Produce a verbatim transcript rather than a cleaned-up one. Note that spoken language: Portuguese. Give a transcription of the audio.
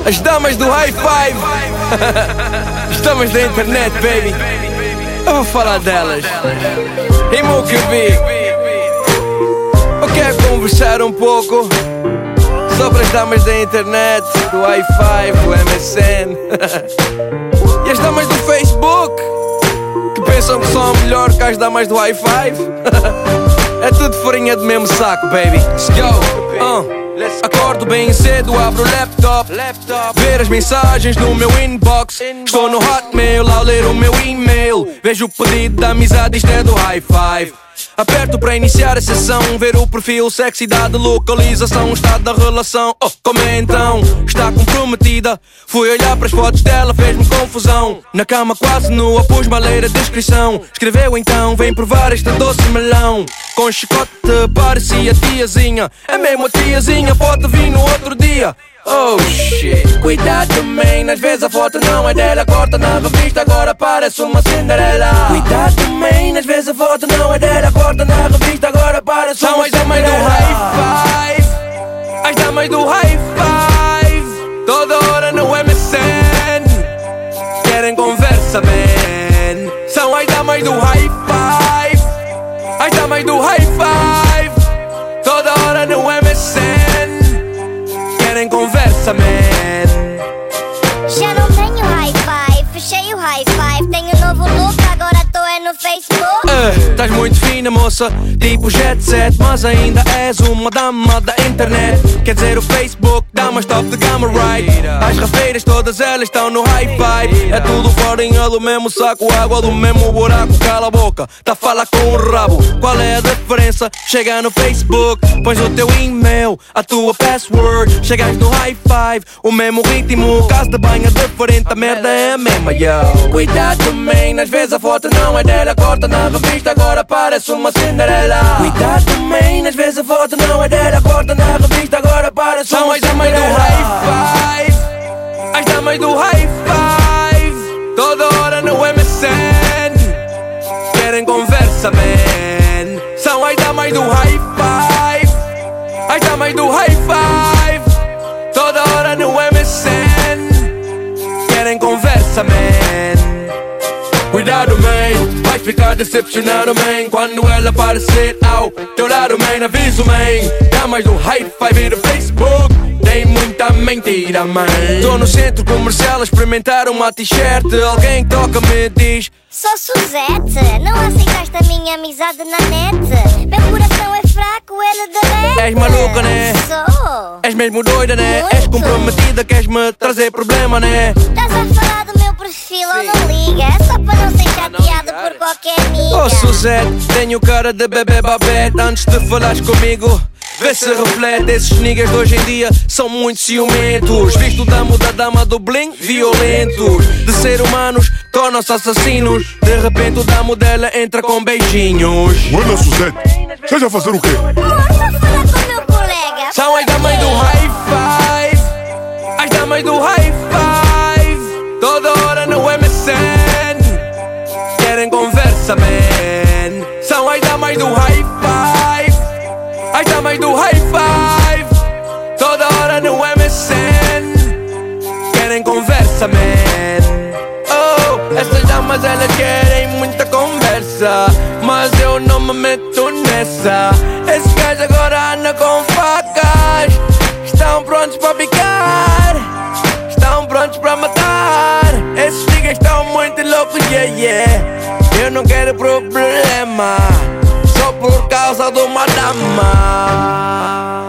As damas do high five. As damas da internet, baby. Eu vou falar delas. Rimou que vi. Eu quero conversar um pouco sobre as damas da internet, do high five, do M S N. E as damas do Facebook, que pensam que são melhor que as damas do high five. É tudo farinha de mesmo saco, baby. Let's go. uh. Acordo bem cedo, abro o laptop, ver as mensagens no meu inbox. Estou no Hotmail a ler o meu e-mail. Vejo o pedido de amizade, isto é do high five. Aperto para iniciar a sessão, ver o perfil, sexy, idade, localização, estado da relação. Oh, como é então? Está comprometida. Fui olhar para as fotos dela, fez-me confusão. Na cama quase nua, pus-me a ler a descrição. Escreveu então, vem provar este doce melão. Com chicote parecia tiazinha. É mesmo a tiazinha, pode vir no outro dia. Oh shit. Cuidado, man, às vezes a foto não é dela. Corta na revista, agora parece uma Cinderela. Cuidado, man, às vezes a foto não é dela. Corta na revista, agora parece uma Cinderela. São as damas do high five. As damas do high five. Toda hora no M S N. Querem conversa, man. São as damas do high five. As damas do high five. Toda hora no M S N. Querem conversa, man. Já não tenho high five, fechei o high five. Tenho novo look, agora tô é no Facebook. Estás uh, muito fina, moça, tipo jet set. Mas ainda és uma dama da internet. Quer dizer o Facebook, damas top de gama, right? As rafeiras todas elas estão no high five. É tudo farinha do mesmo saco, água do mesmo buraco. Cala a boca, tá a falar com o rabo. Qual é a diferença? Chega no Facebook, pões o teu e-mail, a tua password. Chegas no high five, o mesmo ritmo. Caso de banho é diferente, a merda é a mesma, yo. Cuidado, man, às vezes a foto não é dela. Corta na revista, agora parece uma Cinderela. Cuidado, man, às vezes a foto não é dela. Corta na revista, agora parece uma Cinderela. São as damas do high five. As damas do high five. Toda hora no M S N. Querem conversa, man. São as damas do high five. As damas do high five. Toda hora no M S N. Querem conversa, man. Cuidado, man, vais ficar decepcionado, man. Quando ela aparecer ao teu lado, man, aviso, man. Damas do high five e do Facebook, tem muita mentira, man. Tô no centro comercial a experimentar uma t-shirt. Alguém toca me diz: sou Suzette, não aceitaste a minha amizade na net. Meu coração é fraco, ele derrete. És maluca, né? Sou. És mesmo doida, né? Muito. És comprometida, queres-me trazer problema, né? Estás a falar do meu perfil, ou não liga? É só para não ser chateado por qualquer amiga. Oh Suzette, tenho cara de bebê babete. Antes de falares comigo, vê se reflete. Esses niggas de hoje em dia são muito ciumentos. Visto da muda dama do bling, violentos. De ser humanos, tornam-se assassinos. De repente o damo dela entra com beijinhos. Buena, Suzette, estás a fazer o quê? Amor, vou falar com meu colega. São as damas do high five. As damas do high five. Toda hora no M S N. Querem conversa, man. São as damas do high five. As damas do high five. Toda hora no M S N. Querem conversa, man. Oh, essas damas elas querem muita conversa, mas eu não me meto nessa. Esse gajo agora anda com facas. Estão prontos para picar. Estão prontos para matar. Esses niggas estão muito loucos, yeah, yeah. Eu não quero problema, só por causa de uma dama.